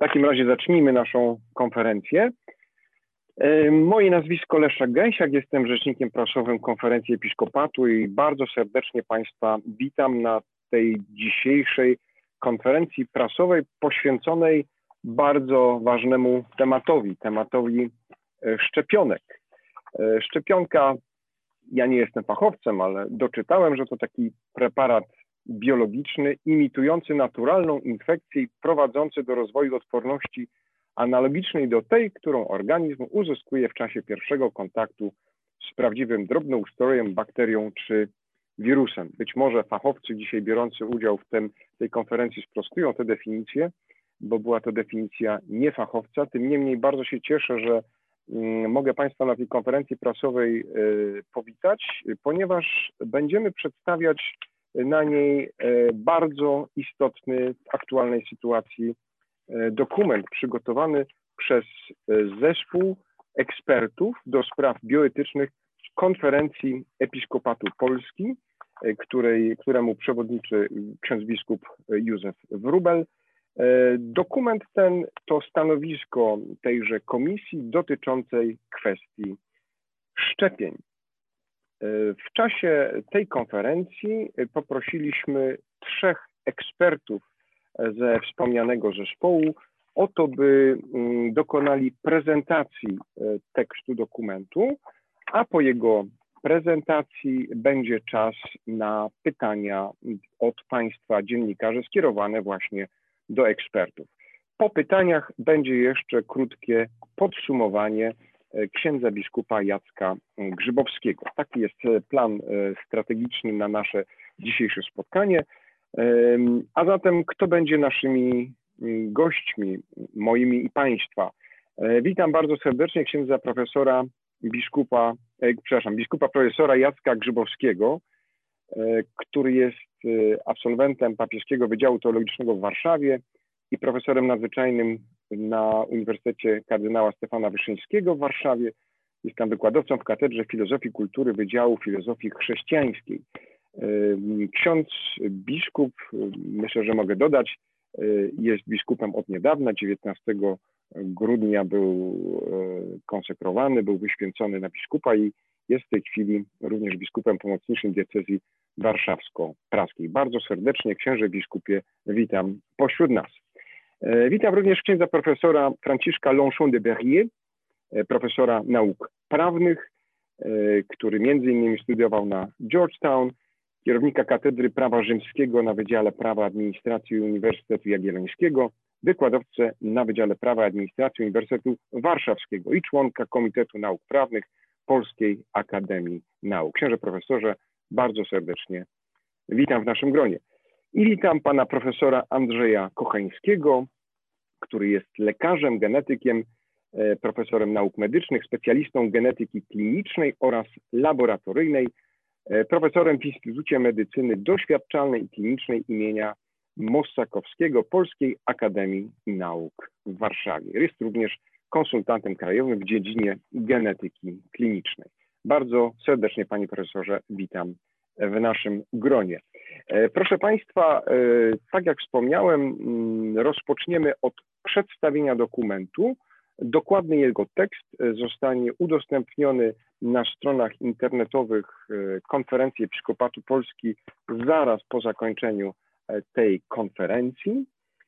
takim razie zacznijmy naszą konferencję. Moje nazwisko Leszek Gęsiak, jestem rzecznikiem prasowym Konferencji Episkopatu i bardzo serdecznie Państwa witam na tej dzisiejszej konferencji prasowej poświęconej bardzo ważnemu tematowi szczepionek. Szczepionka, ja nie jestem fachowcem, ale doczytałem, że to taki preparat biologiczny imitujący naturalną infekcję i prowadzący do rozwoju odporności analogicznej do tej, którą organizm uzyskuje w czasie pierwszego kontaktu z prawdziwym drobnoustrojem, bakterią czy wirusem. Być może fachowcy dzisiaj biorący udział w tej konferencji sprostują tę definicję, bo była to definicja niefachowca. Tym niemniej bardzo się cieszę, że mogę Państwa na tej konferencji prasowej powitać, ponieważ będziemy przedstawiać na niej bardzo istotny w aktualnej sytuacji dokument przygotowany przez zespół ekspertów do spraw bioetycznych Konferencji Episkopatu Polski, któremu przewodniczy ksiądz biskup Józef Wróbel. Dokument ten to stanowisko tejże komisji dotyczącej kwestii szczepień. W czasie tej konferencji poprosiliśmy 3 ekspertów ze wspomnianego zespołu o to, by dokonali prezentacji tekstu dokumentu, a po jego prezentacji będzie czas na pytania od Państwa dziennikarzy skierowane właśnie do ekspertów. Po pytaniach będzie jeszcze krótkie podsumowanie księdza biskupa Jacka Grzybowskiego. Taki jest plan strategiczny na nasze dzisiejsze spotkanie. A zatem kto będzie naszymi gośćmi, moimi i Państwa? Witam bardzo serdecznie księdza biskupa profesora Jacka Grzybowskiego, który jest absolwentem Papieskiego Wydziału Teologicznego w Warszawie i profesorem nadzwyczajnym na Uniwersytecie Kardynała Stefana Wyszyńskiego w Warszawie. Jest tam wykładowcą w Katedrze Filozofii Kultury Wydziału Filozofii Chrześcijańskiej. Ksiądz biskup, myślę, że mogę dodać, jest biskupem od niedawna, 19 grudnia był konsekrowany, był wyświęcony na biskupa i jest w tej chwili również biskupem pomocniczym diecezji warszawsko-praskiej. Bardzo serdecznie, księże biskupie, witam pośród nas. Witam również księdza profesora Franciszka Longchamp de Berrier, profesora nauk prawnych, który między innymi studiował na Georgetown, kierownika Katedry Prawa Rzymskiego na Wydziale Prawa Administracji Uniwersytetu Jagiellońskiego, wykładowcę na Wydziale Prawa Administracji Uniwersytetu Warszawskiego i członka Komitetu Nauk Prawnych Polskiej Akademii Nauk. Księże profesorze, bardzo serdecznie witam w naszym gronie. I witam pana profesora Andrzeja Kochańskiego, który jest lekarzem, genetykiem, profesorem nauk medycznych, specjalistą genetyki klinicznej oraz laboratoryjnej, profesorem w Instytucie Medycyny Doświadczalnej i Klinicznej imienia Mossakowskiego Polskiej Akademii Nauk w Warszawie. Jest również konsultantem krajowym w dziedzinie genetyki klinicznej. Bardzo serdecznie, panie profesorze, witam w naszym gronie. Proszę Państwa, tak jak wspomniałem, rozpoczniemy od przedstawienia dokumentu. Dokładny jego tekst zostanie udostępniony na stronach internetowych Konferencji Episkopatu Polski zaraz po zakończeniu tej konferencji.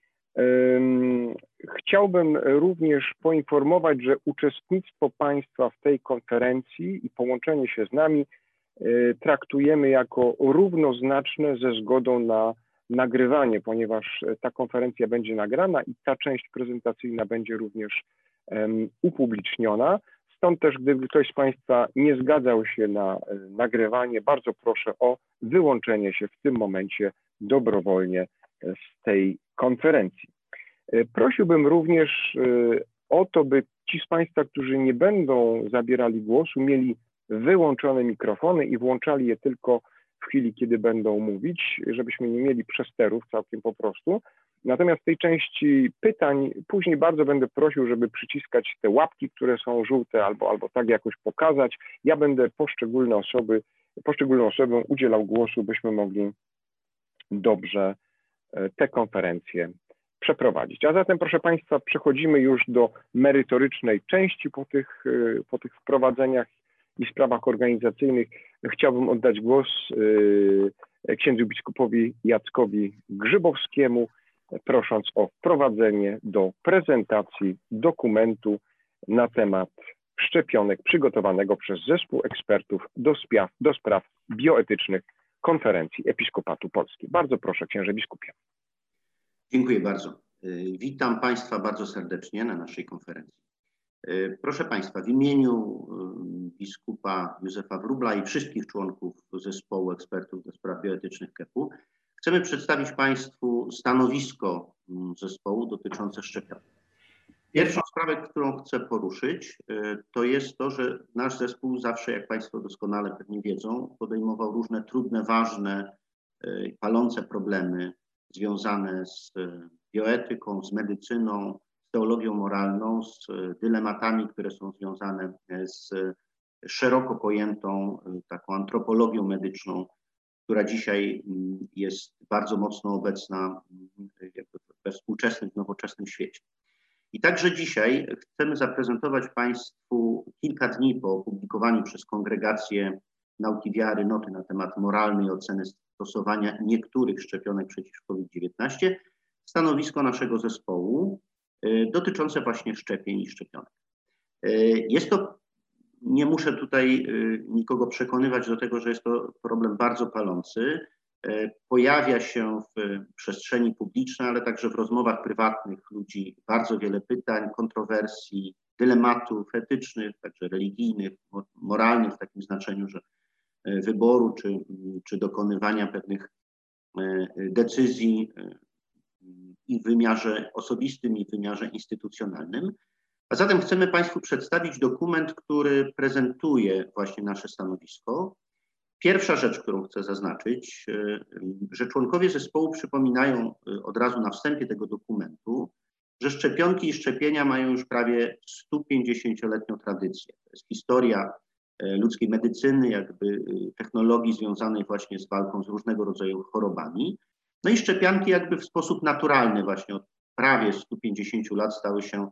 Chciałbym również poinformować, że uczestnictwo Państwa w tej konferencji i połączenie się z nami traktujemy jako równoznaczne ze zgodą na nagrywanie, ponieważ ta konferencja będzie nagrana i ta część prezentacyjna będzie również upubliczniona. Stąd też, gdyby ktoś z Państwa nie zgadzał się na nagrywanie, bardzo proszę o wyłączenie się w tym momencie dobrowolnie z tej konferencji. Prosiłbym również o to, by ci z Państwa, którzy nie będą zabierali głosu, mieli wyłączone mikrofony i włączali je tylko w chwili, kiedy będą mówić, żebyśmy nie mieli przesterów całkiem po prostu. Natomiast w tej części pytań później bardzo będę prosił, żeby przyciskać te łapki, które są żółte, albo tak jakoś pokazać. Ja będę poszczególnym osobom udzielał głosu, byśmy mogli dobrze tę konferencję przeprowadzić. A zatem, proszę Państwa, przechodzimy już do merytorycznej części po tych wprowadzeniach i sprawach organizacyjnych. Chciałbym oddać głos księdzu biskupowi Jackowi Grzybowskiemu, prosząc o wprowadzenie do prezentacji dokumentu na temat szczepionek przygotowanego przez zespół ekspertów do spraw bioetycznych Konferencji Episkopatu Polski. Bardzo proszę, księże biskupie. Dziękuję bardzo. Witam Państwa bardzo serdecznie na naszej konferencji. Proszę Państwa, w imieniu biskupa Józefa Wróbla i wszystkich członków zespołu ekspertów do spraw bioetycznych KEP-u chcemy przedstawić Państwu stanowisko zespołu dotyczące szczepionek. Pierwszą sprawę, którą chcę poruszyć, to jest to, że nasz zespół zawsze, jak Państwo doskonale pewnie wiedzą, podejmował różne trudne, ważne, palące problemy związane z bioetyką, z medycyną, z teologią moralną, z dylematami, które są związane z szeroko pojętą taką antropologią medyczną, która dzisiaj jest bardzo mocno obecna we współczesnym, nowoczesnym świecie. I także dzisiaj chcemy zaprezentować Państwu kilka dni po opublikowaniu przez Kongregację Nauki Wiary noty na temat moralnej oceny stosowania niektórych szczepionek przeciw COVID-19 stanowisko naszego zespołu dotyczące właśnie szczepień i szczepionek. Jest to, nie muszę tutaj nikogo przekonywać do tego, że jest to problem bardzo palący. Pojawia się w przestrzeni publicznej, ale także w rozmowach prywatnych ludzi bardzo wiele pytań, kontrowersji, dylematów etycznych, także religijnych, moralnych w takim znaczeniu, że wyboru czy dokonywania pewnych decyzji i w wymiarze osobistym, i w wymiarze instytucjonalnym. A zatem chcemy Państwu przedstawić dokument, który prezentuje właśnie nasze stanowisko. Pierwsza rzecz, którą chcę zaznaczyć, że członkowie zespołu przypominają od razu na wstępie tego dokumentu, że szczepionki i szczepienia mają już prawie 150-letnią tradycję. To jest historia ludzkiej medycyny, jakby technologii związanej właśnie z walką z różnego rodzaju chorobami. No i szczepionki jakby w sposób naturalny właśnie od prawie 150 lat stały się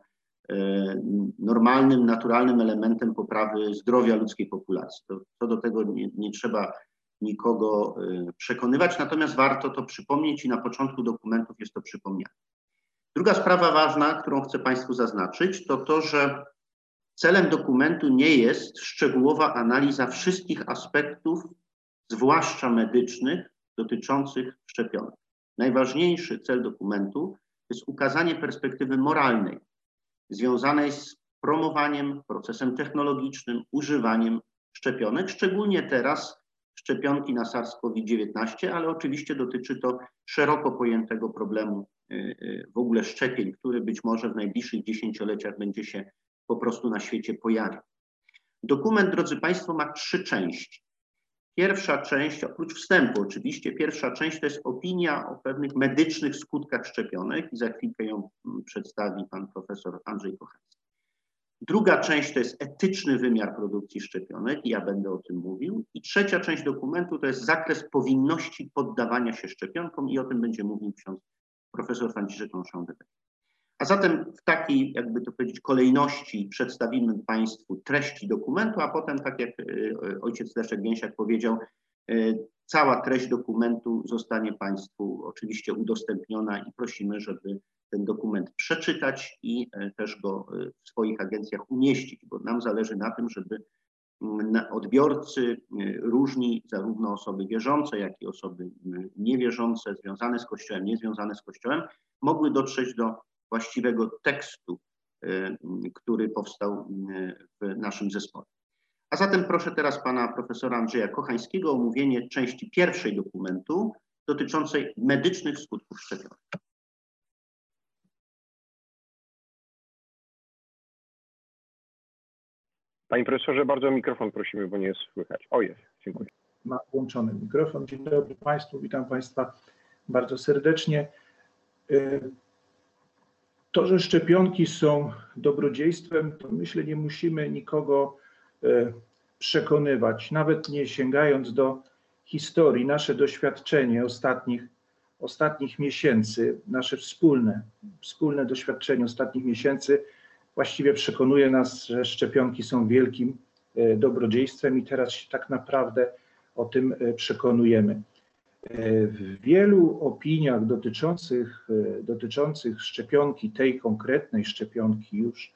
normalnym, naturalnym elementem poprawy zdrowia ludzkiej populacji. To do tego nie trzeba nikogo przekonywać, natomiast warto to przypomnieć i na początku dokumentów jest to przypomniane. Druga sprawa ważna, którą chcę Państwu zaznaczyć, to to, że celem dokumentu nie jest szczegółowa analiza wszystkich aspektów, zwłaszcza medycznych, dotyczących szczepionek. Najważniejszy cel dokumentu jest ukazanie perspektywy moralnej, związanej z promowaniem, procesem technologicznym, używaniem szczepionek, szczególnie teraz szczepionki na SARS-CoV-19, ale oczywiście dotyczy to szeroko pojętego problemu w ogóle szczepień, który być może w najbliższych dziesięcioleciach będzie się po prostu na świecie pojawiał. Dokument, drodzy Państwo, ma 3 części. Pierwsza część, oprócz wstępu oczywiście, pierwsza część to jest opinia o pewnych medycznych skutkach szczepionek i za chwilkę ją przedstawi pan profesor Andrzej Kochański. Druga część to jest etyczny wymiar produkcji szczepionek i ja będę o tym mówił. I trzecia część dokumentu to jest zakres powinności poddawania się szczepionkom i o tym będzie mówił ksiądz profesor Franciszek Longchamp-Debré. A zatem w takiej, jakby to powiedzieć, kolejności przedstawimy Państwu treści dokumentu, a potem, tak jak ojciec Leszek Gęsiak powiedział, cała treść dokumentu zostanie Państwu oczywiście udostępniona i prosimy, żeby ten dokument przeczytać i też go w swoich agencjach umieścić, bo nam zależy na tym, żeby odbiorcy różni, zarówno osoby wierzące, jak i osoby niewierzące, związane z Kościołem, niezwiązane z Kościołem, mogły dotrzeć do właściwego tekstu, który powstał w naszym zespole. A zatem proszę teraz pana profesora Andrzeja Kochańskiego o omówienie części pierwszej dokumentu dotyczącej medycznych skutków szczepionek. Panie profesorze, bardzo o mikrofon prosimy, bo nie jest słychać. O, jest, dziękuję. Ma włączony mikrofon. Dzień dobry Państwu, witam Państwa bardzo serdecznie. To, że szczepionki są dobrodziejstwem, to myślę, nie musimy nikogo przekonywać, nawet nie sięgając do historii. Nasze doświadczenie ostatnich ostatnich miesięcy, nasze wspólne doświadczenie ostatnich miesięcy właściwie przekonuje nas, że szczepionki są wielkim dobrodziejstwem i teraz się tak naprawdę o tym przekonujemy. W wielu opiniach dotyczących szczepionki, tej konkretnej szczepionki już,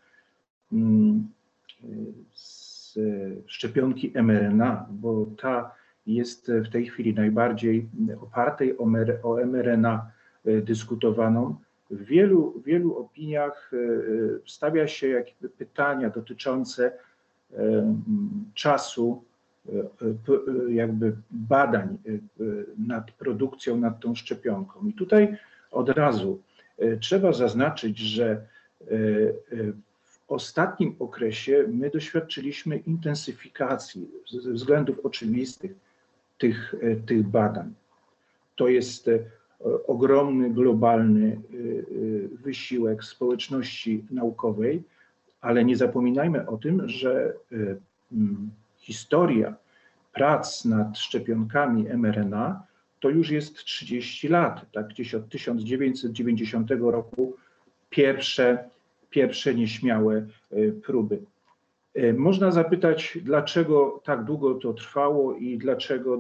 szczepionki mRNA, bo ta jest w tej chwili najbardziej opartej o mRNA dyskutowaną. W wielu opiniach stawia się jakby pytania dotyczące czasu jakby badań nad produkcją, nad tą szczepionką. I tutaj od razu trzeba zaznaczyć, że w ostatnim okresie my doświadczyliśmy intensyfikacji ze względów oczywistych tych badań. To jest ogromny, globalny wysiłek społeczności naukowej, ale nie zapominajmy o tym, że historia prac nad szczepionkami mRNA to już jest 30 lat, tak? Gdzieś od 1990 roku pierwsze nieśmiałe próby. Można zapytać, dlaczego tak długo to trwało i dlaczego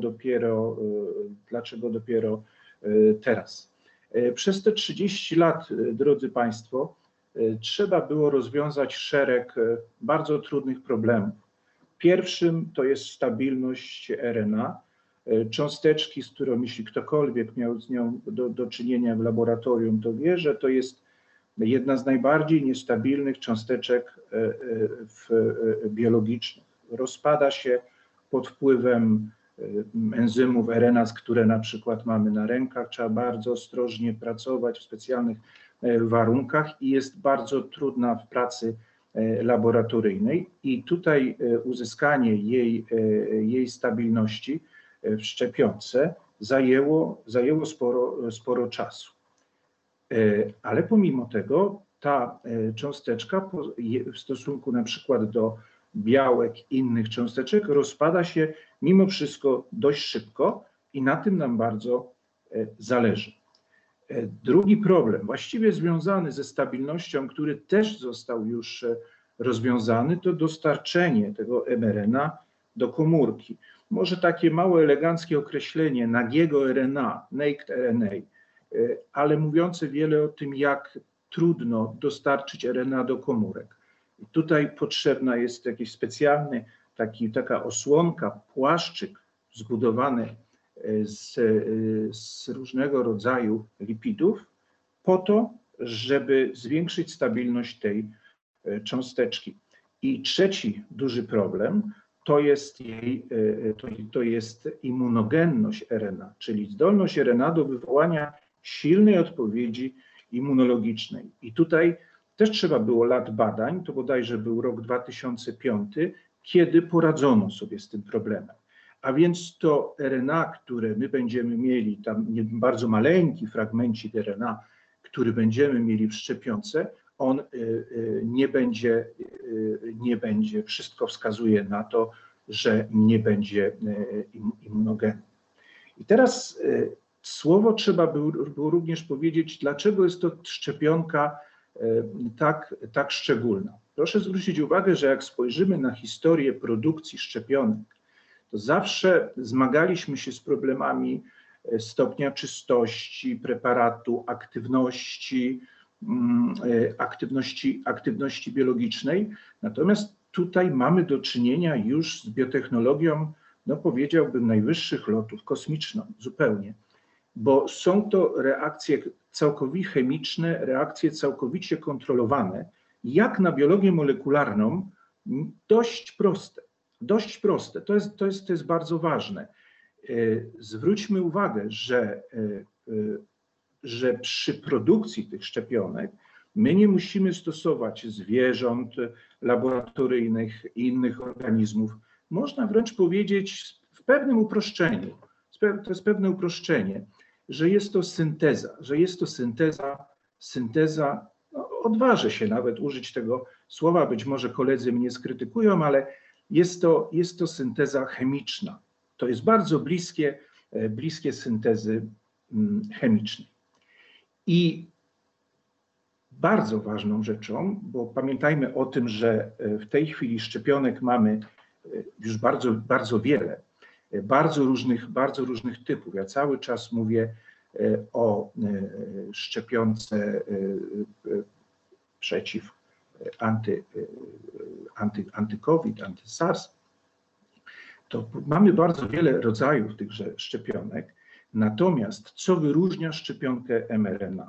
dopiero teraz. Przez te 30 lat, drodzy Państwo, trzeba było rozwiązać szereg bardzo trudnych problemów. Pierwszym to jest stabilność RNA. Cząsteczki, z którą jeśli ktokolwiek miał z nią do czynienia w laboratorium, to wie, że to jest jedna z najbardziej niestabilnych cząsteczek biologicznych. Rozpada się pod wpływem enzymów RNA, które na przykład mamy na rękach. Trzeba bardzo ostrożnie pracować w specjalnych warunkach i jest bardzo trudna w pracy laboratoryjnej. I tutaj uzyskanie jej stabilności w szczepionce zajęło sporo czasu. Ale pomimo tego ta cząsteczka w stosunku na przykład do białek innych cząsteczek rozpada się mimo wszystko dość szybko i na tym nam bardzo zależy. Drugi problem, właściwie związany ze stabilnością, który też został już rozwiązany, to dostarczenie tego mRNA do komórki. Może takie mało eleganckie określenie nagiego RNA, naked RNA, ale mówiące wiele o tym, jak trudno dostarczyć RNA do komórek. I tutaj potrzebna jest jakiś specjalny, taka osłonka, płaszczyk zbudowany z różnego rodzaju lipidów po to, żeby zwiększyć stabilność tej cząsteczki. I trzeci duży problem to jest immunogenność RNA, czyli zdolność RNA do wywołania silnej odpowiedzi immunologicznej. I tutaj też trzeba było lat badań, to bodajże był rok 2005, kiedy poradzono sobie z tym problemem. A więc to RNA, które my będziemy mieli, tam bardzo maleńki fragmencik RNA, który będziemy mieli w szczepionce, on nie będzie, wszystko wskazuje na to, że nie będzie immunogenny. I teraz słowo trzeba było również powiedzieć, dlaczego jest to szczepionka tak szczególna. Proszę zwrócić uwagę, że jak spojrzymy na historię produkcji szczepionek, to zawsze zmagaliśmy się z problemami stopnia czystości preparatu, aktywności biologicznej. Natomiast tutaj mamy do czynienia już z biotechnologią, no powiedziałbym, najwyższych lotów, kosmiczną zupełnie, bo są to reakcje całkowicie chemiczne, reakcje całkowicie kontrolowane, jak na biologię molekularną, dość proste. Dość proste, to jest bardzo ważne. Zwróćmy uwagę, że przy produkcji tych szczepionek my nie musimy stosować zwierząt laboratoryjnych i innych organizmów. Można wręcz powiedzieć w pewnym uproszczeniu, to jest pewne uproszczenie, że jest to synteza, no, odważę się nawet użyć tego słowa, być może koledzy mnie skrytykują, ale jest to synteza chemiczna. To jest bardzo bliskie syntezy chemicznej. I bardzo ważną rzeczą, bo pamiętajmy o tym, że w tej chwili szczepionek mamy już bardzo wiele, bardzo różnych typów. Ja cały czas mówię o szczepionce przeciw anty-COVID, anty-SARS. To mamy bardzo wiele rodzajów tychże szczepionek. Natomiast co wyróżnia szczepionkę mRNA?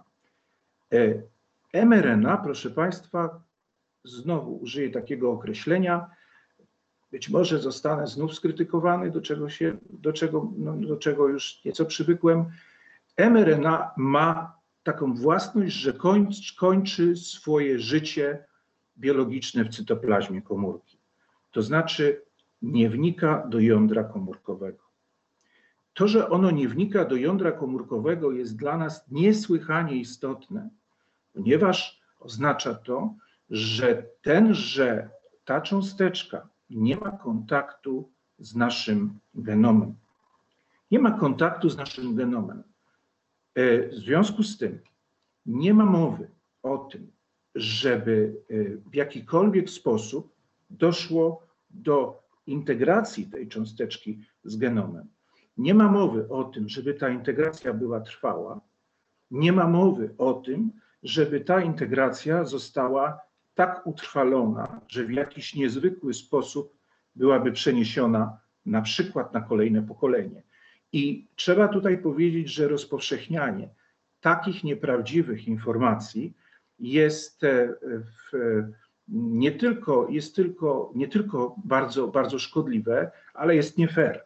mRNA, proszę Państwa, znowu użyję takiego określenia, być może zostanę znów skrytykowany, do czego już nieco przywykłem. mRNA ma taką własność, że kończy swoje życie biologiczne w cytoplazmie komórki. To znaczy nie wnika do jądra komórkowego. To, że ono nie wnika do jądra komórkowego, jest dla nas niesłychanie istotne, ponieważ oznacza to, że ta cząsteczka nie ma kontaktu z naszym genomem. Nie ma kontaktu z naszym genomem. W związku z tym nie ma mowy o tym, żeby w jakikolwiek sposób doszło do integracji tej cząsteczki z genomem. Nie ma mowy o tym, żeby ta integracja była trwała. Nie ma mowy o tym, żeby ta integracja została tak utrwalona, że w jakiś niezwykły sposób byłaby przeniesiona na przykład na kolejne pokolenie. I trzeba tutaj powiedzieć, że rozpowszechnianie takich nieprawdziwych informacji jest nie tylko bardzo szkodliwe, ale jest nie fair,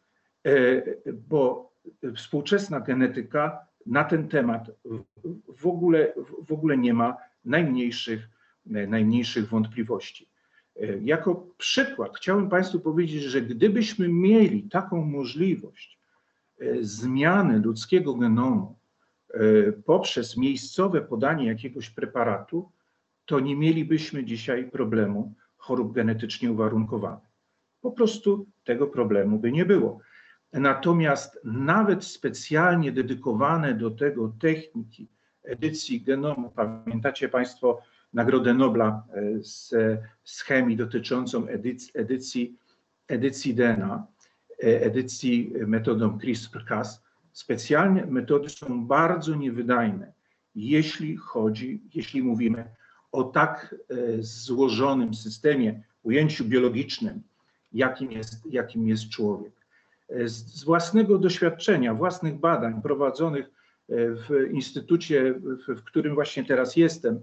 bo współczesna genetyka na ten temat w ogóle nie ma najmniejszych wątpliwości. Jako przykład chciałbym Państwu powiedzieć, że gdybyśmy mieli taką możliwość zmiany ludzkiego genomu poprzez miejscowe podanie jakiegoś preparatu, to nie mielibyśmy dzisiaj problemu chorób genetycznie uwarunkowanych. Po prostu tego problemu by nie było. Natomiast nawet specjalnie dedykowane do tego techniki edycji genomu, pamiętacie Państwo Nagrodę Nobla z chemii dotyczącą edycji DNA, edycji metodą CRISPR-Cas, specjalne metody są bardzo niewydajne, jeśli mówimy o tak złożonym systemie, ujęciu biologicznym, jakim jest człowiek. Z własnego doświadczenia, własnych badań prowadzonych w instytucie, w którym właśnie teraz jestem,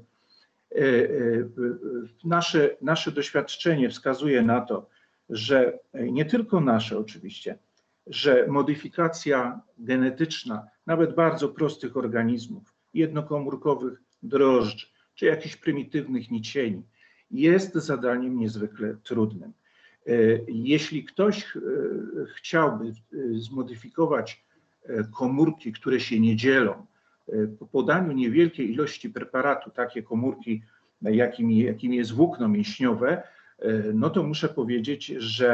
nasze doświadczenie wskazuje na to, że nie tylko nasze oczywiście, że modyfikacja genetyczna nawet bardzo prostych organizmów, jednokomórkowych drożdży, czy jakichś prymitywnych nicieni, jest zadaniem niezwykle trudnym. Jeśli ktoś chciałby zmodyfikować komórki, które się nie dzielą, po podaniu niewielkiej ilości preparatu, takie komórki, jakim jest włókno mięśniowe, no to muszę powiedzieć,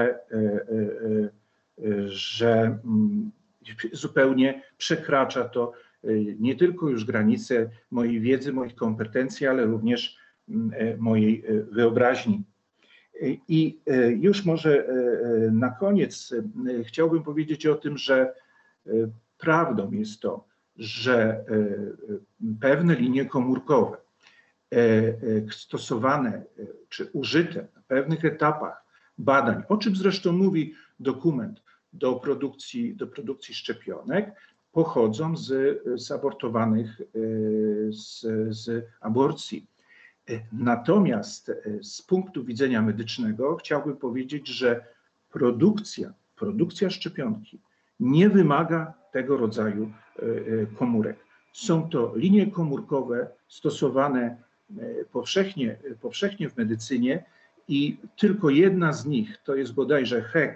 że zupełnie przekracza to nie tylko już granice mojej wiedzy, moich kompetencji, ale również mojej wyobraźni. I już może na koniec chciałbym powiedzieć o tym, że prawdą jest to, że pewne linie komórkowe stosowane czy użyte na pewnych etapach badań, o czym zresztą mówi dokument do produkcji szczepionek, pochodzą z abortowanych, z aborcji. Natomiast z punktu widzenia medycznego chciałbym powiedzieć, że produkcja szczepionki nie wymaga tego rodzaju komórek. Są to linie komórkowe stosowane powszechnie w medycynie i tylko jedna z nich, to jest bodajże HEC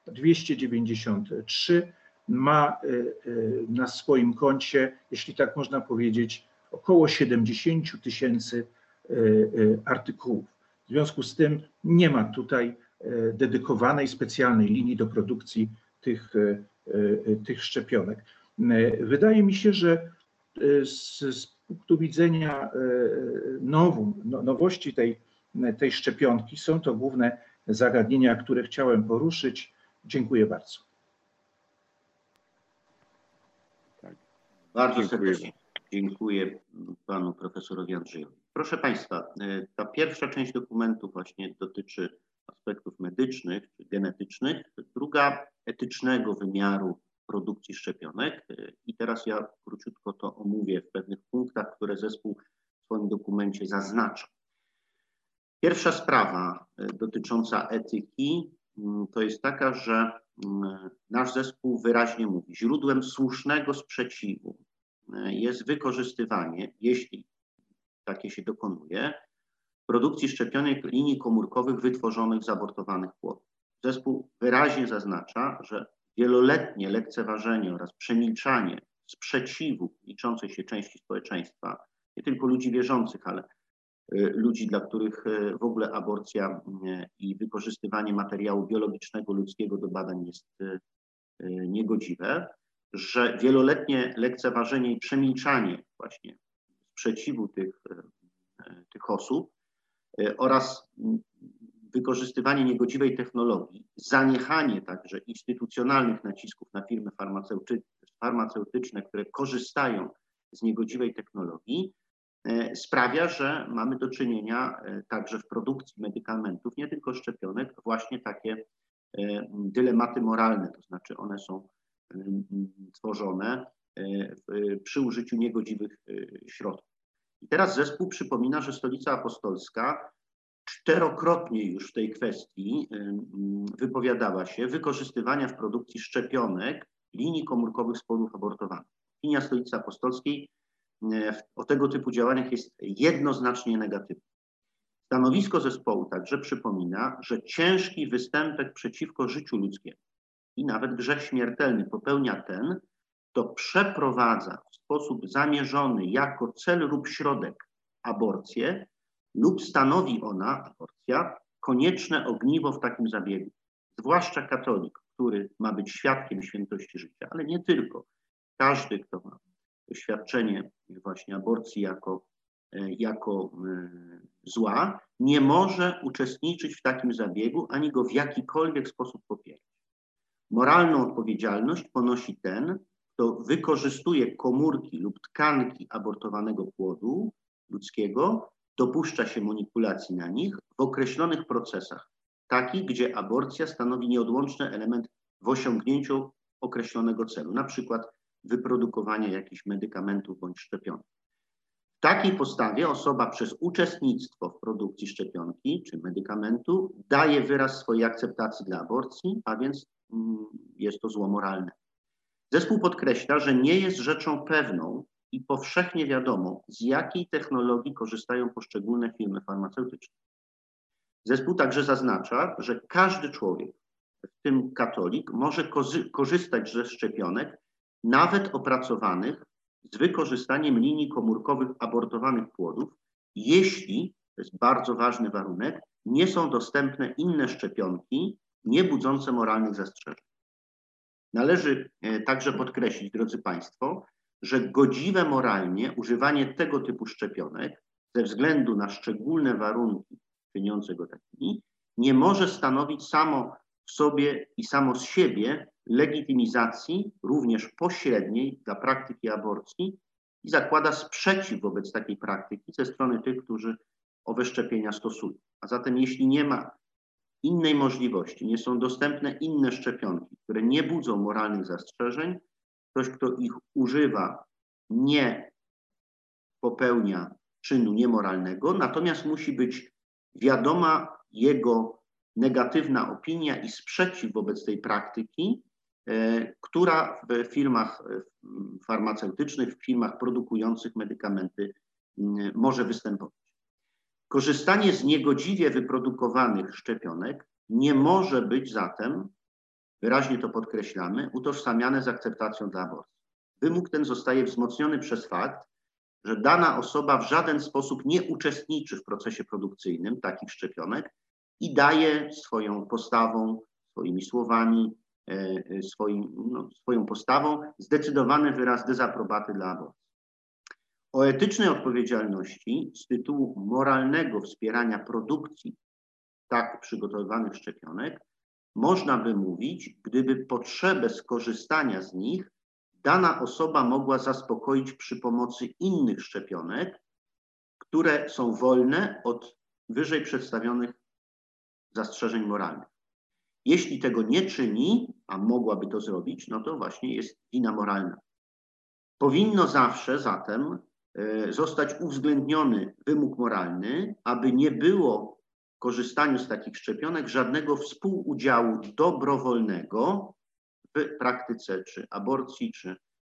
293, ma na swoim koncie, jeśli tak można powiedzieć, około 70 000 artykułów. W związku z tym nie ma tutaj dedykowanej specjalnej linii do produkcji tych szczepionek. Wydaje mi się, że z punktu widzenia nowości tej szczepionki są to główne zagadnienia, które chciałem poruszyć. Dziękuję bardzo. Bardzo serdecznie dziękuję panu profesorowi Andrzejowi. Proszę państwa, ta pierwsza część dokumentu właśnie dotyczy aspektów medycznych czy genetycznych, druga etycznego wymiaru produkcji szczepionek i teraz ja króciutko to omówię w pewnych punktach, które zespół w swoim dokumencie zaznacza. Pierwsza sprawa dotycząca etyki to jest taka, że nasz zespół wyraźnie mówi, źródłem słusznego sprzeciwu jest wykorzystywanie, jeśli takie się dokonuje, produkcji szczepionek linii komórkowych wytworzonych z abortowanych płodów. Zespół wyraźnie zaznacza, że wieloletnie lekceważenie oraz przemilczanie sprzeciwu liczącej się części społeczeństwa, nie tylko ludzi wierzących, ale ludzi, dla których w ogóle aborcja i wykorzystywanie materiału biologicznego ludzkiego do badań jest niegodziwe, że wieloletnie lekceważenie i przemilczanie właśnie sprzeciwu tych osób oraz wykorzystywanie niegodziwej technologii, zaniechanie także instytucjonalnych nacisków na firmy farmaceutyczne, które korzystają z niegodziwej technologii, sprawia, że mamy do czynienia także w produkcji medykamentów, nie tylko szczepionek, właśnie takie dylematy moralne, to znaczy one są tworzone przy użyciu niegodziwych środków. I teraz zespół przypomina, że Stolica Apostolska 4-krotnie już w tej kwestii wypowiadała się wykorzystywania w produkcji szczepionek linii komórkowych z płodów abortowanych. Opinia Stolicy Apostolskiej o tego typu działaniach jest jednoznacznie negatywna. Stanowisko zespołu także przypomina, że ciężki występek przeciwko życiu ludzkiemu i nawet grzech śmiertelny popełnia ten, kto przeprowadza w sposób zamierzony jako cel lub środek aborcję lub stanowi ona, aborcja, konieczne ogniwo w takim zabiegu. Zwłaszcza katolik, który ma być świadkiem świętości życia, ale nie tylko. Każdy, kto ma doświadczenie właśnie aborcji jako zła, nie może uczestniczyć w takim zabiegu, ani go w jakikolwiek sposób popierać. Moralną odpowiedzialność ponosi ten, kto wykorzystuje komórki lub tkanki abortowanego płodu ludzkiego, dopuszcza się manipulacji na nich w określonych procesach, takich, gdzie aborcja stanowi nieodłączny element w osiągnięciu określonego celu, na przykład wyprodukowania jakichś medykamentów bądź szczepionek. W takiej postawie osoba przez uczestnictwo w produkcji szczepionki czy medykamentu daje wyraz swojej akceptacji dla aborcji, a więc jest to zło moralne. Zespół podkreśla, że nie jest rzeczą pewną i powszechnie wiadomo, z jakiej technologii korzystają poszczególne firmy farmaceutyczne. Zespół także zaznacza, że każdy człowiek, w tym katolik, może korzystać ze szczepionek, nawet opracowanych z wykorzystaniem linii komórkowych abortowanych płodów, jeśli, to jest bardzo ważny warunek, nie są dostępne inne szczepionki nie budzące moralnych zastrzeżeń. Należy także podkreślić, drodzy Państwo, że godziwe moralnie używanie tego typu szczepionek ze względu na szczególne warunki czyniące go takimi, nie może stanowić samo w sobie i samo z siebie legitymizacji, również pośredniej, dla praktyki aborcji i zakłada sprzeciw wobec takiej praktyki ze strony tych, którzy owe szczepienia stosują. A zatem jeśli nie ma innej możliwości, nie są dostępne inne szczepionki, które nie budzą moralnych zastrzeżeń, ktoś, kto ich używa, nie popełnia czynu niemoralnego, natomiast musi być wiadoma jego negatywna opinia i sprzeciw wobec tej praktyki, która w firmach farmaceutycznych, w firmach produkujących medykamenty może występować. Korzystanie z niegodziwie wyprodukowanych szczepionek nie może być zatem, wyraźnie to podkreślamy, utożsamiane z akceptacją dla aborcji. Wymóg ten zostaje wzmocniony przez fakt, że dana osoba w żaden sposób nie uczestniczy w procesie produkcyjnym takich szczepionek i daje swoją postawą, swoimi słowami, swoją postawą zdecydowany wyraz dezaprobaty dla aborcji. O etycznej odpowiedzialności z tytułu moralnego wspierania produkcji tak przygotowywanych szczepionek można by mówić, gdyby potrzebę skorzystania z nich dana osoba mogła zaspokoić przy pomocy innych szczepionek, które są wolne od wyżej przedstawionych zastrzeżeń moralnych. Jeśli tego nie czyni, a mogłaby to zrobić, no to właśnie jest wina moralna. Powinno zawsze zatem zostać uwzględniony wymóg moralny, aby nie było w korzystaniu z takich szczepionek żadnego współudziału dobrowolnego w praktyce czy aborcji,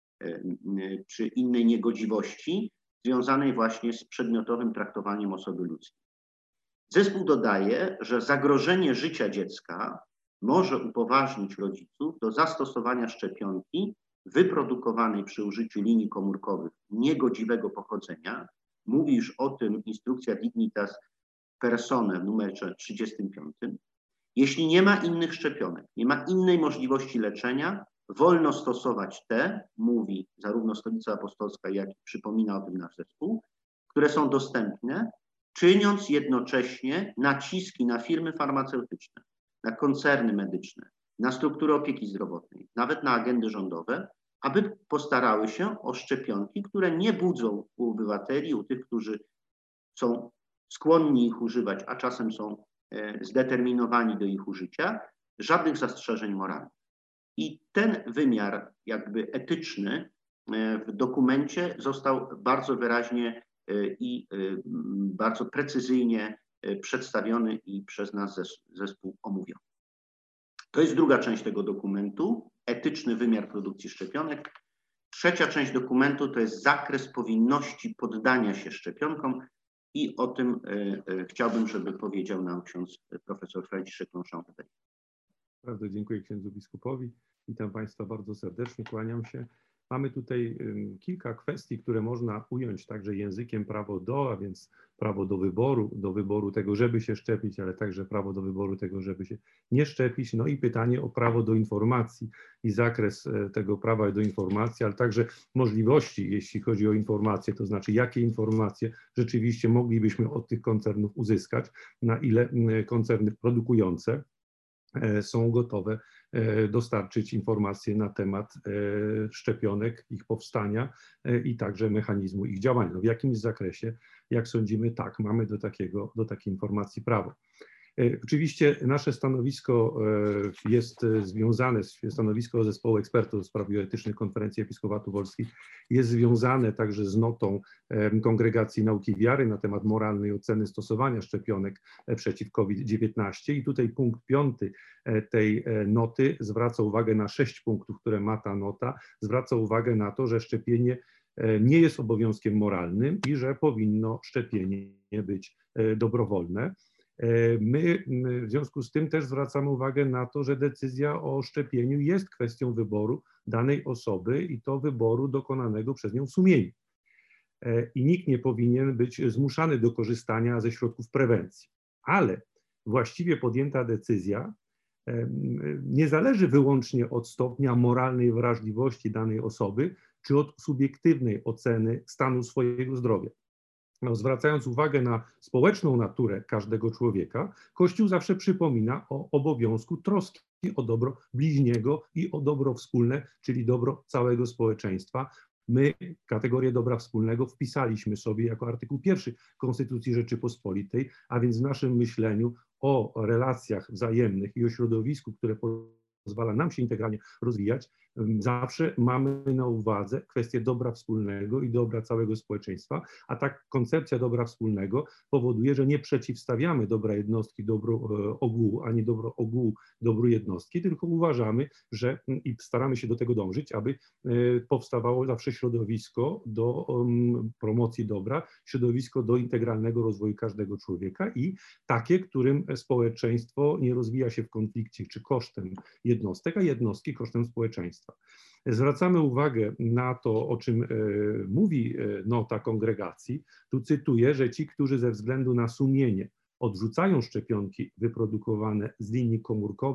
czy innej niegodziwości związanej właśnie z przedmiotowym traktowaniem osoby ludzkiej. Zespół dodaje, że zagrożenie życia dziecka może upoważnić rodziców do zastosowania szczepionki wyprodukowanej przy użyciu linii komórkowych niegodziwego pochodzenia. Mówi już o tym instrukcja Dignitas Personae w numerze 35. Jeśli nie ma innych szczepionek, nie ma innej możliwości leczenia, wolno stosować te, mówi zarówno Stolica Apostolska, jak i przypomina o tym nasz zespół, które są dostępne, czyniąc jednocześnie naciski na firmy farmaceutyczne, na koncerny medyczne, na struktury opieki zdrowotnej, nawet na agendy rządowe, aby postarały się o szczepionki, które nie budzą u obywateli, u tych, którzy są skłonni ich używać, a czasem są zdeterminowani do ich użycia, żadnych zastrzeżeń moralnych. I ten wymiar jakby etyczny w dokumencie został bardzo wyraźnie i bardzo precyzyjnie przedstawiony i przez nas zespół omówiony. To jest druga część tego dokumentu, etyczny wymiar produkcji szczepionek. Trzecia część dokumentu to jest zakres powinności poddania się szczepionkom i o tym chciałbym, żeby powiedział nam ksiądz profesor Franciszek Longchamp. Bardzo dziękuję księdzu biskupowi. Witam Państwa bardzo serdecznie, kłaniam się. Mamy tutaj kilka kwestii, które można ująć także językiem prawo do, a więc prawo do wyboru tego, żeby się szczepić, ale także prawo do wyboru tego, żeby się nie szczepić. No i pytanie o prawo do informacji i zakres tego prawa do informacji, ale także możliwości, jeśli chodzi o informacje, to znaczy jakie informacje rzeczywiście moglibyśmy od tych koncernów uzyskać, na ile koncerny produkujące są gotowe dostarczyć informacje na temat szczepionek, ich powstania i także mechanizmu ich działania. No w jakimś zakresie, jak sądzimy, tak, mamy do takiej informacji prawo. Oczywiście nasze stanowisko jest związane, stanowisko zespołu ekspertów do spraw bioetycznych Konferencji Episkopatu Polski jest związane także z notą Kongregacji Nauki i Wiary na temat moralnej oceny stosowania szczepionek przeciw COVID-19 i tutaj punkt 5 tej noty zwraca uwagę na 6 punktów, które ma ta nota, zwraca uwagę na to, że szczepienie nie jest obowiązkiem moralnym i że powinno szczepienie być dobrowolne. My w związku z tym też zwracamy uwagę na to, że decyzja o szczepieniu jest kwestią wyboru danej osoby i to wyboru dokonanego przez nią w sumieniu. I nikt nie powinien być zmuszany do korzystania ze środków prewencji. Ale właściwie podjęta decyzja nie zależy wyłącznie od stopnia moralnej wrażliwości danej osoby, czy od subiektywnej oceny stanu swojego zdrowia. No, zwracając uwagę na społeczną naturę każdego człowieka, Kościół zawsze przypomina o obowiązku troski o dobro bliźniego i o dobro wspólne, czyli dobro całego społeczeństwa. My kategorię dobra wspólnego wpisaliśmy sobie jako artykuł 1 Konstytucji Rzeczypospolitej, a więc w naszym myśleniu o relacjach wzajemnych i o środowisku, które pozwala nam się integralnie rozwijać, zawsze mamy na uwadze kwestię dobra wspólnego i dobra całego społeczeństwa, a tak koncepcja dobra wspólnego powoduje, że nie przeciwstawiamy dobra jednostki dobru ogółu, ani dobro ogółu dobru jednostki, tylko uważamy, że i staramy się do tego dążyć, aby powstawało zawsze środowisko do promocji dobra, środowisko do integralnego rozwoju każdego człowieka i takie, którym społeczeństwo nie rozwija się w konflikcie czy kosztem jednostek, a jednostki kosztem społeczeństwa. Zwracamy uwagę na to, o czym mówi nota kongregacji. Tu cytuję, że ci, którzy ze względu na sumienie odrzucają szczepionki wyprodukowane z linii komórkowych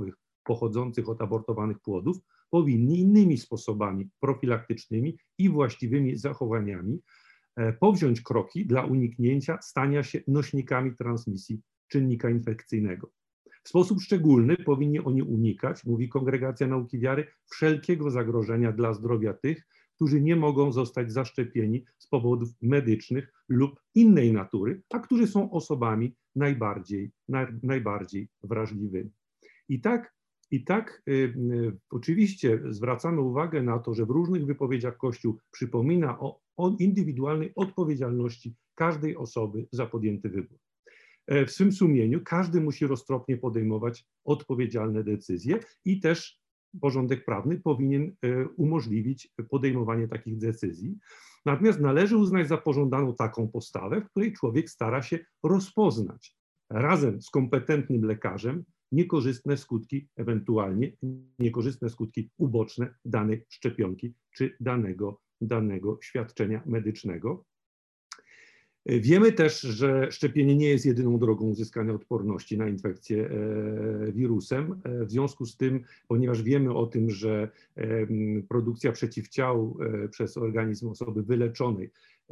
pochodzących od abortowanych płodów, powinni innymi sposobami profilaktycznymi i właściwymi zachowaniami powziąć kroki dla uniknięcia stania się nośnikami transmisji czynnika infekcyjnego. W sposób szczególny powinni oni unikać, mówi Kongregacja Nauki Wiary, wszelkiego zagrożenia dla zdrowia tych, którzy nie mogą zostać zaszczepieni z powodów medycznych lub innej natury, a którzy są osobami najbardziej wrażliwymi. I tak oczywiście zwracamy uwagę na to, że w różnych wypowiedziach Kościół przypomina o indywidualnej odpowiedzialności każdej osoby za podjęty wybór. W swym sumieniu każdy musi roztropnie podejmować odpowiedzialne decyzje i też porządek prawny powinien umożliwić podejmowanie takich decyzji. Natomiast należy uznać za pożądaną taką postawę, w której człowiek stara się rozpoznać razem z kompetentnym lekarzem ewentualnie niekorzystne skutki uboczne danej szczepionki czy danego świadczenia medycznego. Wiemy też, że szczepienie nie jest jedyną drogą uzyskania odporności na infekcję wirusem. W związku z tym, ponieważ wiemy o tym, że produkcja przeciwciał przez organizm osoby wyleczonej,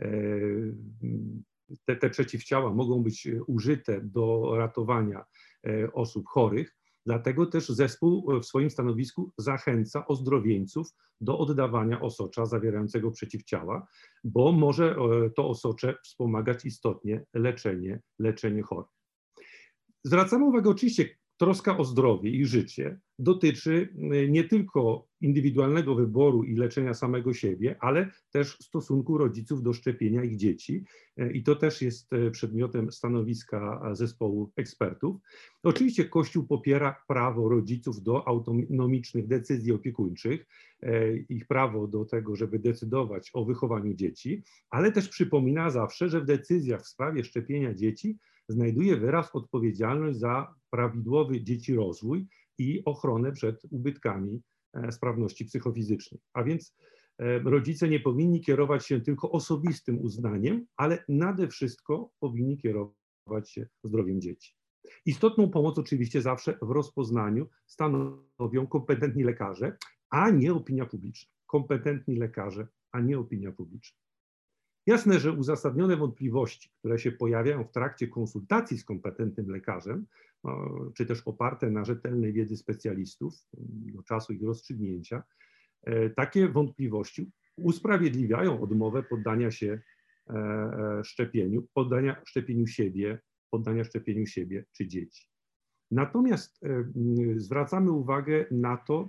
te przeciwciała mogą być użyte do ratowania osób chorych, dlatego też zespół w swoim stanowisku zachęca ozdrowieńców do oddawania osocza zawierającego przeciwciała, bo może to osocze wspomagać istotnie leczenie chorych. Zwracamy uwagę oczywiście, troska o zdrowie i życie dotyczy nie tylko indywidualnego wyboru i leczenia samego siebie, ale też stosunku rodziców do szczepienia ich dzieci. I to też jest przedmiotem stanowiska zespołu ekspertów. Oczywiście Kościół popiera prawo rodziców do autonomicznych decyzji opiekuńczych, ich prawo do tego, żeby decydować o wychowaniu dzieci, ale też przypomina zawsze, że w decyzjach w sprawie szczepienia dzieci znajduje wyraz odpowiedzialność za prawidłowy dzieci rozwój i ochronę przed ubytkami sprawności psychofizycznej. A więc rodzice nie powinni kierować się tylko osobistym uznaniem, ale nade wszystko powinni kierować się zdrowiem dzieci. Istotną pomoc oczywiście zawsze w rozpoznaniu stanowią kompetentni lekarze, a nie opinia publiczna. Kompetentni lekarze, a nie opinia publiczna. Jasne, że uzasadnione wątpliwości, które się pojawiają w trakcie konsultacji z kompetentnym lekarzem, czy też oparte na rzetelnej wiedzy specjalistów do czasu ich rozstrzygnięcia, takie wątpliwości usprawiedliwiają odmowę poddania się szczepieniu, poddania szczepieniu siebie czy dzieci. Natomiast zwracamy uwagę na to,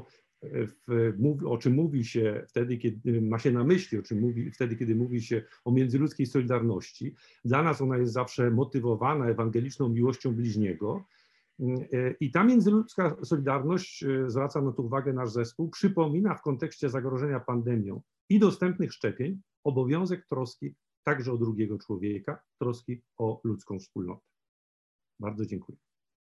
o czym mówi się wtedy, kiedy ma się na myśli, wtedy, kiedy mówi się o międzyludzkiej solidarności. Dla nas ona jest zawsze motywowana ewangeliczną miłością bliźniego. I ta międzyludzka solidarność, zwraca na to uwagę nasz zespół, przypomina w kontekście zagrożenia pandemią i dostępnych szczepień obowiązek troski także o drugiego człowieka, troski o ludzką wspólnotę. Bardzo dziękuję.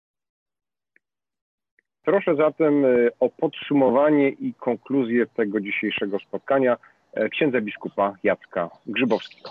Proszę zatem o podsumowanie i konkluzję tego dzisiejszego spotkania księdza biskupa Jacka Grzybowskiego.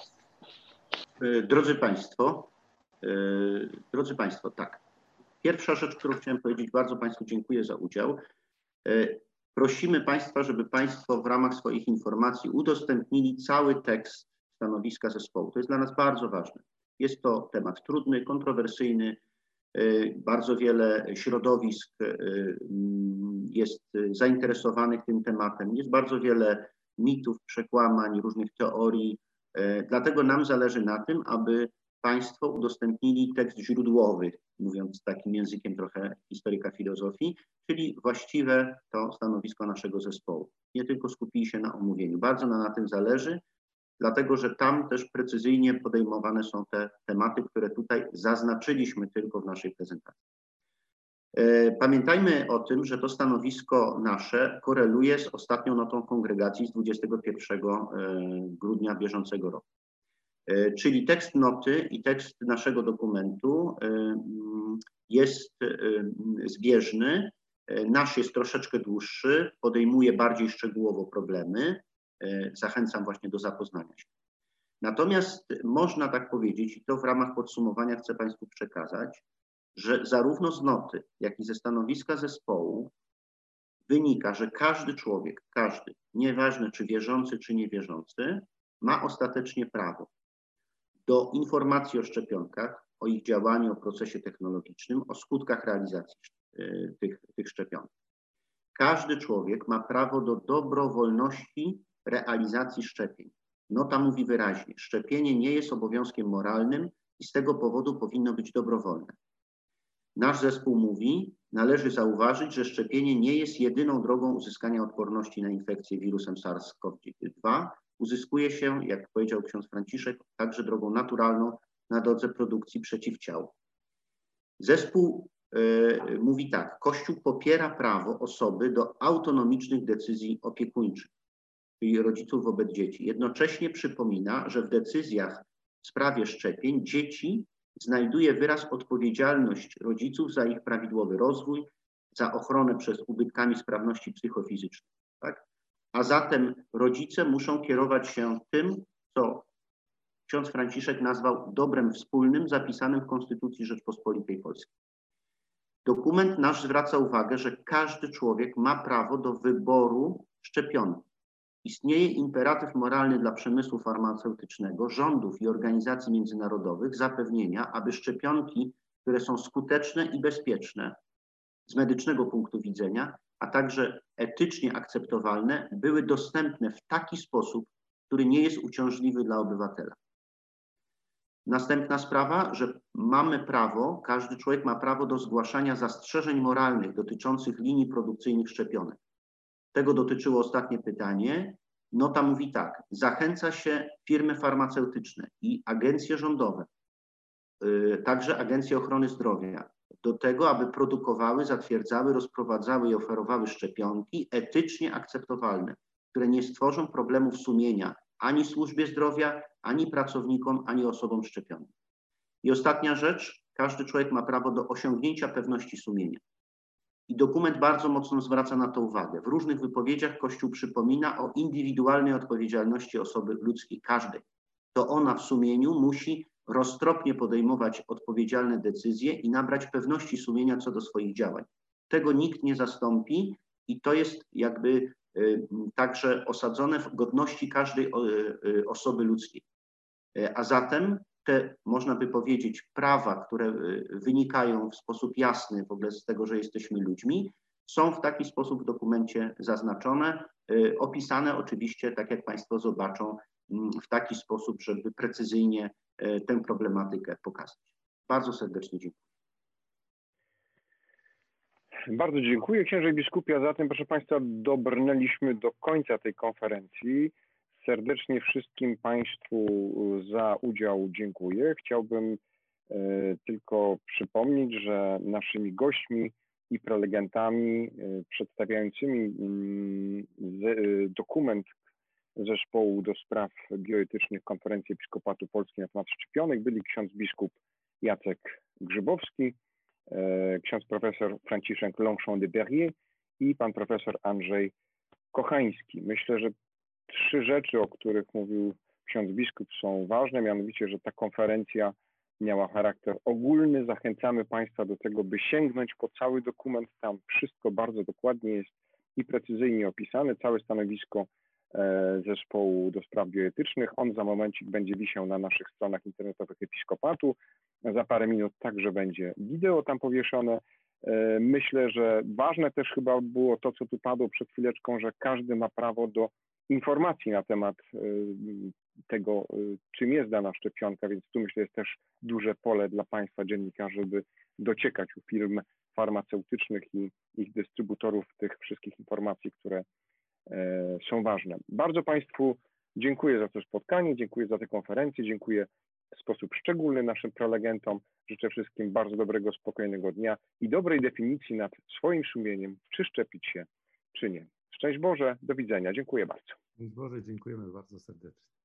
Drodzy Państwo, tak. Pierwsza rzecz, którą chciałem powiedzieć, bardzo Państwu dziękuję za udział. Prosimy Państwa, żeby Państwo w ramach swoich informacji udostępnili cały tekst stanowiska zespołu. To jest dla nas bardzo ważne. Jest to temat trudny, kontrowersyjny. Bardzo wiele środowisk jest zainteresowanych tym tematem. Jest bardzo wiele mitów, przekłamań, różnych teorii. Dlatego nam zależy na tym, aby Państwo udostępnili tekst źródłowy, mówiąc takim językiem trochę historyka filozofii, czyli właściwe to stanowisko naszego zespołu. Nie tylko skupili się na omówieniu. Bardzo nam na tym zależy, dlatego że tam też precyzyjnie podejmowane są te tematy, które tutaj zaznaczyliśmy tylko w naszej prezentacji. Pamiętajmy o tym, że to stanowisko nasze koreluje z ostatnią notą kongregacji z 21 grudnia bieżącego roku. Czyli tekst noty i tekst naszego dokumentu jest zbieżny, nasz jest troszeczkę dłuższy, podejmuje bardziej szczegółowo problemy. Zachęcam właśnie do zapoznania się. Natomiast można tak powiedzieć, i to w ramach podsumowania chcę Państwu przekazać, że zarówno z noty, jak i ze stanowiska zespołu wynika, że każdy człowiek, każdy, nieważne czy wierzący, czy niewierzący, ma ostatecznie prawo do informacji o szczepionkach, o ich działaniu, o procesie technologicznym, o skutkach realizacji tych szczepionek. Każdy człowiek ma prawo do dobrowolności realizacji szczepień. Nota mówi wyraźnie, szczepienie nie jest obowiązkiem moralnym i z tego powodu powinno być dobrowolne. Nasz zespół mówi, należy zauważyć, że szczepienie nie jest jedyną drogą uzyskania odporności na infekcję wirusem SARS-CoV-2. Uzyskuje się, jak powiedział ksiądz Franciszek, także drogą naturalną na drodze produkcji przeciwciał. Zespół mówi tak, Kościół popiera prawo osoby do autonomicznych decyzji opiekuńczych, czyli rodziców wobec dzieci. Jednocześnie przypomina, że w decyzjach w sprawie szczepień dzieci znajduje wyraz odpowiedzialność rodziców za ich prawidłowy rozwój, za ochronę przed ubytkami sprawności psychofizycznej. Tak? A zatem rodzice muszą kierować się tym, co ksiądz Franciszek nazwał dobrem wspólnym zapisanym w Konstytucji Rzeczpospolitej Polskiej. Dokument nasz zwraca uwagę, że każdy człowiek ma prawo do wyboru szczepionki. Istnieje imperatyw moralny dla przemysłu farmaceutycznego, rządów i organizacji międzynarodowych zapewnienia, aby szczepionki, które są skuteczne i bezpieczne z medycznego punktu widzenia, a także etycznie akceptowalne, były dostępne w taki sposób, który nie jest uciążliwy dla obywatela. Następna sprawa, że mamy prawo, każdy człowiek ma prawo do zgłaszania zastrzeżeń moralnych dotyczących linii produkcyjnych szczepionek. Tego dotyczyło ostatnie pytanie. Nota mówi tak, zachęca się firmy farmaceutyczne i agencje rządowe, także Agencje Ochrony Zdrowia, do tego, aby produkowały, zatwierdzały, rozprowadzały i oferowały szczepionki etycznie akceptowalne, które nie stworzą problemów sumienia ani służbie zdrowia, ani pracownikom, ani osobom szczepionym. I ostatnia rzecz, każdy człowiek ma prawo do osiągnięcia pewności sumienia. I dokument bardzo mocno zwraca na to uwagę. W różnych wypowiedziach Kościół przypomina o indywidualnej odpowiedzialności osoby ludzkiej, każdej. To ona w sumieniu musi roztropnie podejmować odpowiedzialne decyzje i nabrać pewności sumienia co do swoich działań. Tego nikt nie zastąpi i to jest jakby także osadzone w godności każdej osoby ludzkiej. A zatem te, można by powiedzieć, prawa, które wynikają w sposób jasny w ogóle z tego, że jesteśmy ludźmi, są w taki sposób w dokumencie zaznaczone, opisane oczywiście, tak jak Państwo zobaczą, w taki sposób, żeby precyzyjnie tę problematykę pokazać. Bardzo serdecznie dziękuję. Bardzo dziękuję, księże biskupie. A zatem, proszę Państwa, dobrnęliśmy do końca tej konferencji. Serdecznie wszystkim Państwu za udział dziękuję. Chciałbym tylko przypomnieć, że naszymi gośćmi i prelegentami przedstawiającymi dokument Zespołu do Spraw Bioetycznych Konferencji Episkopatu Polski na temat szczepionek byli ksiądz biskup Jacek Grzybowski, ksiądz profesor Franciszek Longchamp de Berrier i pan profesor Andrzej Kochański. Myślę, że 3 rzeczy, o których mówił ksiądz biskup, są ważne, mianowicie, że ta konferencja miała charakter ogólny. Zachęcamy Państwa do tego, by sięgnąć po cały dokument. Tam wszystko bardzo dokładnie jest i precyzyjnie opisane, całe stanowisko Zespołu do Spraw Bioetycznych. On za momencik będzie wisiał na naszych stronach internetowych Episkopatu. Za parę minut także będzie wideo tam powieszone. Myślę, że ważne też chyba było to, co tu padło przed chwileczką, że każdy ma prawo do informacji na temat tego, czym jest dana szczepionka, więc tu myślę, jest też duże pole dla Państwa dziennikarzy, by dociekać u firm farmaceutycznych i ich dystrybutorów tych wszystkich informacji, które są ważne. Bardzo Państwu dziękuję za to spotkanie, dziękuję za tę konferencję, dziękuję w sposób szczególny naszym prelegentom. Życzę wszystkim bardzo dobrego, spokojnego dnia i dobrej definicji nad swoim sumieniem, czy szczepić się, czy nie. Szczęść Boże, do widzenia. Dziękuję bardzo. Szczęść Boże, dziękujemy bardzo serdecznie.